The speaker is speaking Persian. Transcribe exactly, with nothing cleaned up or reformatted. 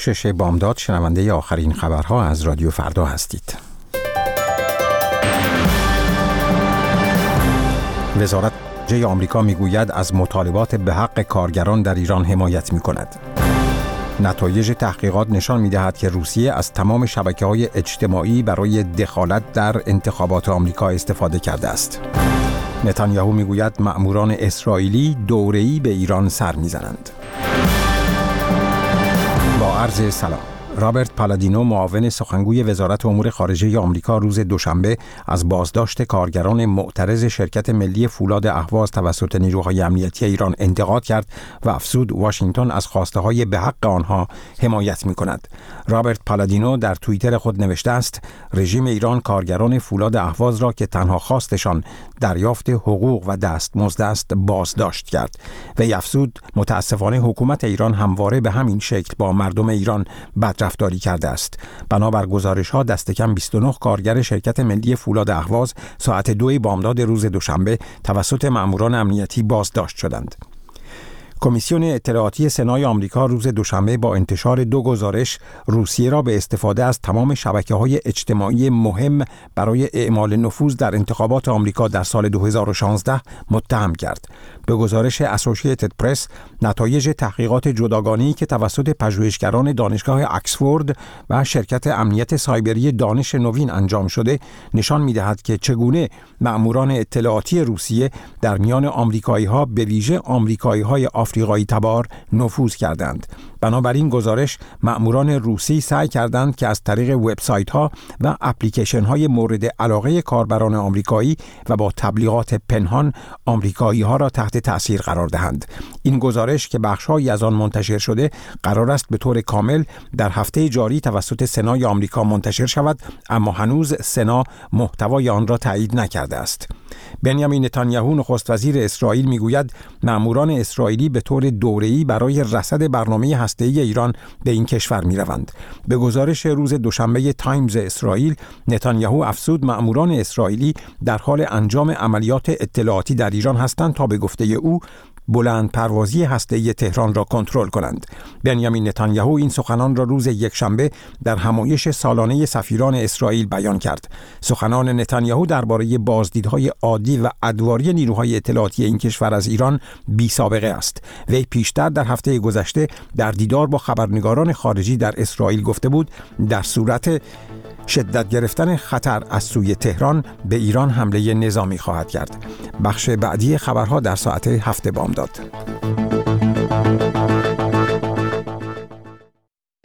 شش بامداد شنونده آخرین خبرها از رادیو فردا هستید. وزارت خارجه آمریکا میگوید از مطالبات به حق کارگران در ایران حمایت می‌کند. نتایج تحقیقات نشان می‌دهد که روسیه از تمام شبکه‌های اجتماعی برای دخالت در انتخابات آمریکا استفاده کرده است. نتانیاهو میگوید مأموران اسرائیلی دوره‌ای به ایران سر می‌زنند. با عرض سلام. رابرت پالادینو معاون سخنگوی وزارت امور خارجه آمریکا روز دوشنبه از بازداشت کارگران معترض شرکت ملی فولاد اهواز توسط نیروهای امنیتی ایران انتقاد کرد و افزود واشنگتن از خواسته‌های به حق آنها حمایت می‌کند. رابرت پالادینو در توییتر خود نوشته است: رژیم ایران کارگران فولاد اهواز را که تنها خواستشان دریافت حقوق و دستمزد است بازداشت کرد. و افزود متاسفانه حکومت ایران همواره به همین شکل با مردم ایران بد رفتاری کرده است. بنابر گزارش‌ها دست کم بیست و نه کارگر شرکت ملی فولاد اهواز ساعت دو بامداد روز دوشنبه توسط مأموران امنیتی بازداشت شدند. کمیسیون اطلاعاتی سنای آمریکا روز دوشنبه با انتشار دو گزارش روسیه را به استفاده از تمام شبکه‌های اجتماعی مهم برای اعمال نفوذ در انتخابات آمریکا در سال دو هزار و شانزده متهم کرد. به گزارش اسوسییتد پرس، نتایج تحقیقات جداگانه‌ای که توسط پژوهشگران دانشگاه اکسفورد و شرکت امنیت سایبری دانش نوین انجام شده نشان می‌دهد که چگونه مأموران اطلاعاتی روسیه در میان آمریکایی‌ها به ویژه آمریکایی‌های آفریقایی تبار نفوذ کردند. بنابراین گزارش مأموران روسی سعی کردند که از طریق وبسایت‌ها و اپلیکیشن‌های مورد علاقه کاربران آمریکایی و با تبلیغات پنهان آمریکایی‌ها را تحت تأثیر قرار دهند. این گزارش که بخش‌هایی از آن منتشر شده قرار است به طور کامل در هفته جاری توسط سنای آمریکا منتشر شود، اما هنوز سنا محتوای آن را تایید نکرده است. بنیامین نتانیاهو نخست وزیر اسرائیل میگوید مأموران اسرائیلی به طور دوره‌ای برای رصد برنامه هسته‌ای ایران به این کشور می‌روند. به گزارش روز دوشنبه تایمز اسرائیل، نتانیاهو افزود مأموران اسرائیلی در حال انجام عملیات اطلاعاتی در ایران هستند تا به گفته او بلند پروازی هسته‌ای تهران را کنترل کنند. بنیامین نتانیاهو این سخنان را روز یکشنبه در همایش سالانه سفیران اسرائیل بیان کرد. سخنان نتانیاهو درباره بازدیدهای عادی و ادواری نیروهای اطلاعاتی این کشور از ایران بی سابقه است. وی پیشتر در هفته گذشته در دیدار با خبرنگاران خارجی در اسرائیل گفته بود در صورت شدت گرفتن خطر از سوی تهران به ایران حمله نظامی خواهد کرد. بخش بعدی خبرها در ساعت هفت بامداد.